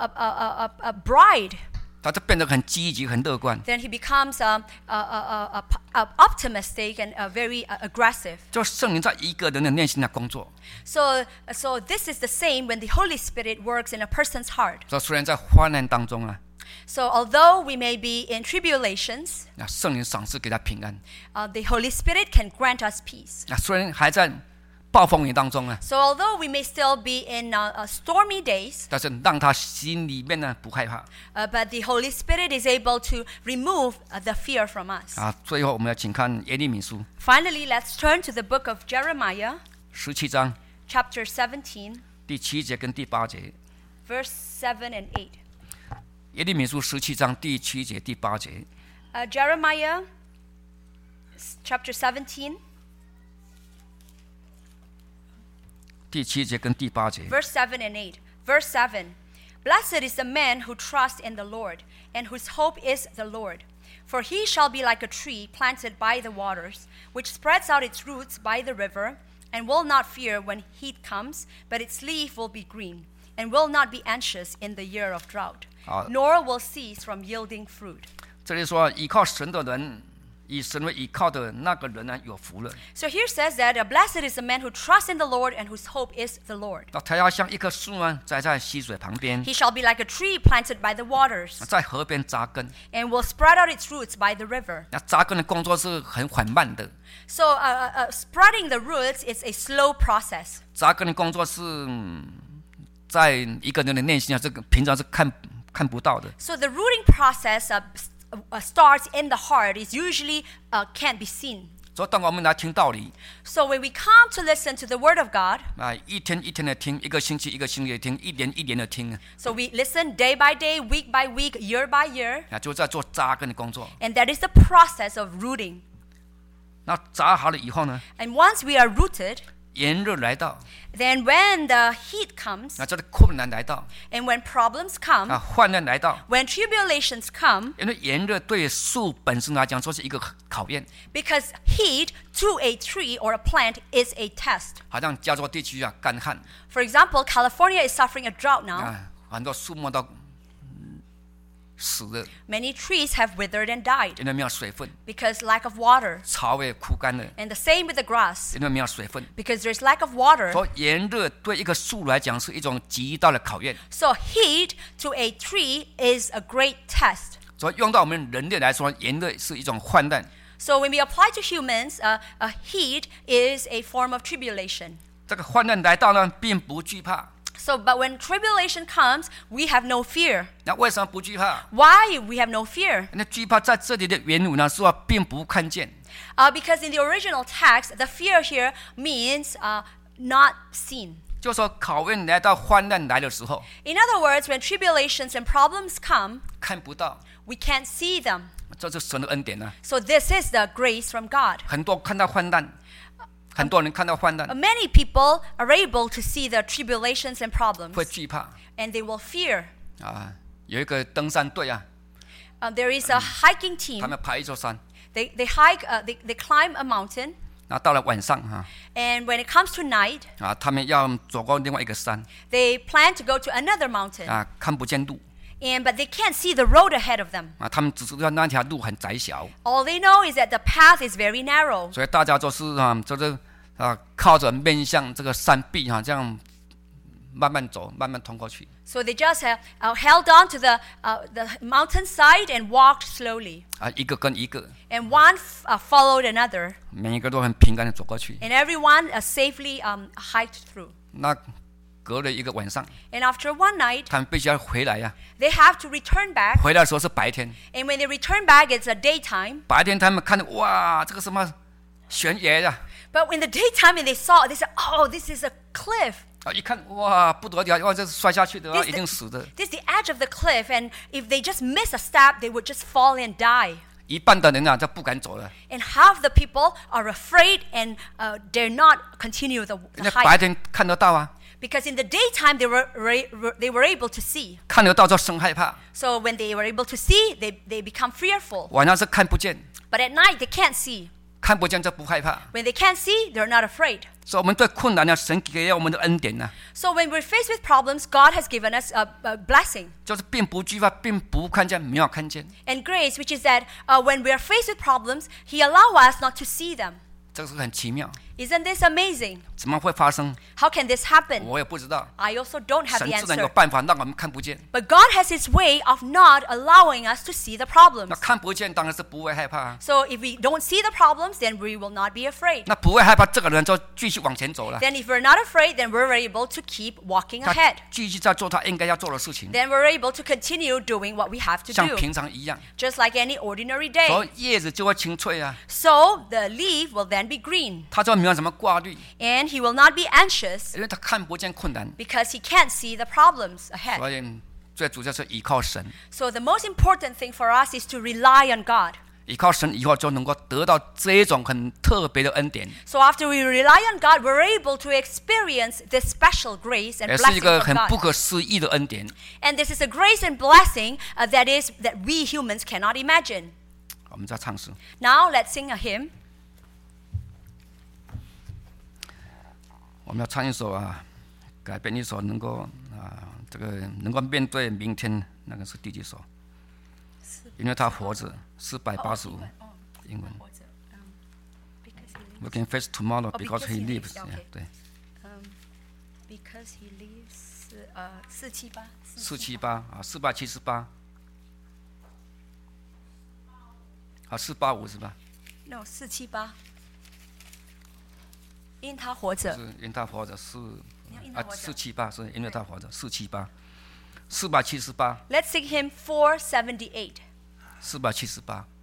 bright. 他就变得很积极、很乐观。 Then he becomes optimistic and very aggressive. 就圣灵在一个人的内心的工作。 So this is the same when the Holy Spirit works in a person's heart. 所以虽然在患难当中啊， So although we may be in tribulations, 那圣灵赏赐给他平安。 the Holy Spirit can grant us peace. 那虽然还在暴风雨当中啊， So although we may still be in stormy days, 但是让他心里面呢不害怕 but the Holy Spirit is able to remove the fear from us. 啊。最后我们要请看耶利米书 Finally, let's turn to the book of Jeremiah, 17章 chapter 17, 第7节跟第8节。 verse 7 and 8. 耶利米书17章第7节、第8节。 Jeremiah chapter 17, 第7节跟第8节。 verse 7 and 8. Verse 7. Blessed is the man who trusts in the Lord, and whose hope is the Lord. For he shall be like a tree planted by the waters, which spreads out its roots by the river, and will not fear when heat comes, but its leaf will be green, and will not be anxious in the year of drought, nor will cease from yielding fruit. 这里说，依靠神的人，以神为依靠的那个人呢，有福了。 So here says that blessed is the man who trusts in the Lord and whose hope is the Lord. 那他要像一棵树呢，栽在溪水旁边， He shall be like a tree planted by the waters, 在河边扎根。 and will spread out its roots by the river. 那扎根的工作是很缓慢的， So spreading the roots is a slow process. 扎根的工作是在一个人的内心啊，这个平常是看不到的。 So the rooting process starts in the heart. Is usually can't be seen. 所以当我们来听道理 So when we come to listen to the Word of God, 啊，一天一天的听，一个星期一个星期的听，一年一年的听 so we listen day by day, week by week, year by year, 啊，就在做扎根的工作。 and that is the process of rooting. 那扎好了以后呢， And once we are rooted, 炎热来到， then when the heat comes, 啊，这个困难来到， and when problems come, 啊，患难来到， when tribulations come, 因为炎热对树本身来讲说是一个考验， because heat to a tree or a plant is a test. 好像加州地区啊干旱 For example, California is suffering a drought now. 啊，很多树木都死了， Many trees have withered and died 因为没有水分， because lack of water. 草也枯干了， And the same with the grass, 因为没有水分。 because there's lack of water. 所以炎热对一棵树来讲是一种极大的考验。 So heat to a tree is a great test. 所以用到我们人类来说，炎热是一种患难。 So when we apply to humans, heat is a form of tribulation. 这个患难来到呢，并不惧怕。 So, but when tribulation comes, we have no fear. 那为什么不惧怕？ Why we have no fear? 那惧怕在这里的原文呢，是说并不看见。 Because in the original text, the fear here means not seen. 就说考验来到患难来的时候， In other words, when tribulations and problems come, 看不到， we can't see them. 这是神的恩典啊。 So this is the grace from God. 很多看到患难，很多人看到患难 Many people are able to see the tribulations and problems, 会惧怕 and they will fear. 啊。有一个登山队啊， There is a hiking 他 team. 们爬一座山， They hike, they climb a mountain, 那到了晚上 and when it comes to night, 啊，他们要走过另外一个山 they plan to go to another mountain, 啊，看不见路 but they can't see the road ahead of them. 啊，他们只知道那条路很窄小， All they know is that the path is very narrow. 所以大家都是就是靠着面向这个山壁这样慢慢走，慢慢通过去。 So they just held on to the mountainside and walked slowly. 啊，一个跟一个， And one followed another. 每一个都很平安的走过去。 And everyone safely hiked through. 那隔了一个晚上， And after one night, 他们必须要回来呀。 they have to return back. 回来的时候是白天， And when they return back, it's a daytime. 白天他们看到哇，这个什么悬崖呀， But in the daytime, and they saw, they said, "Oh, this is a cliff. 啊，一看哇不得了，哇，这是摔下去的话 This 一定死的。 This is the edge of the cliff, and if they just miss a step, they would just fall and die." 一半的人就不敢走了， And half the people are afraid and dare not continue the 因为白 hike. 天看得到啊， Because in the daytime, they were able to see. 看得到就生害怕， So when they were able to see, they become fearful. 晚上是看不见， But at night, they can't see. 看不见就不害怕。 When they can't see, they're not afraid. 所以我们对困难呢，神给了我们的恩典呢， So when we're faced with problems, God has given us a blessing 就是并不惧怕，并不看见，没有看见， and grace, which is that when we are faced with problems, He allows us not to see them. 这是很奇妙。 Isn't this amazing? 怎么会发生？ How can this happen? 我也不知道。 I also don't have 神 the 自然有 answer. 办法让我们看不见。 But God has His way of not allowing us to see the problems. 那看不见当然是不会害怕啊。 So if we don't see the problems, then we will not be afraid. 那不会害怕，这个人就继续往前走了。 Then if we're not afraid, then we're able to keep walking 他 ahead. 继续在做他应该要做的事情， Then we're able to continue doing what we have to 像 do, 平常一样。 just like any ordinary 所 day. 以叶子就会青翠啊， So the leaf will then be green. 它就没没有什么挂虑， And he will not be anxious 因为他看不见困难， because he can't see the problems ahead. 所以最主要是依靠神。 So the most important thing for us is to rely on God. 依靠神以后，就能够得到这一种很特别的恩典， So after we rely on God, we're able to experience this special grace and 也是一 blessing 个 from 很不 God. 可思议的恩典。 And this is a grace and blessing that we humans cannot imagine. 我们再唱诗， Now let's sing a hymn. 我们要唱一首改编一首能够这个能够面对明天，那个是第几首？因为他活着，485，英文。We can face tomorrow because he lives. 对。 Because he lives. 478 478。485是吧？ No, 478. 因他活着。 是因他活着478是因为他活着478。478。 Let's sing hymn 478. 478。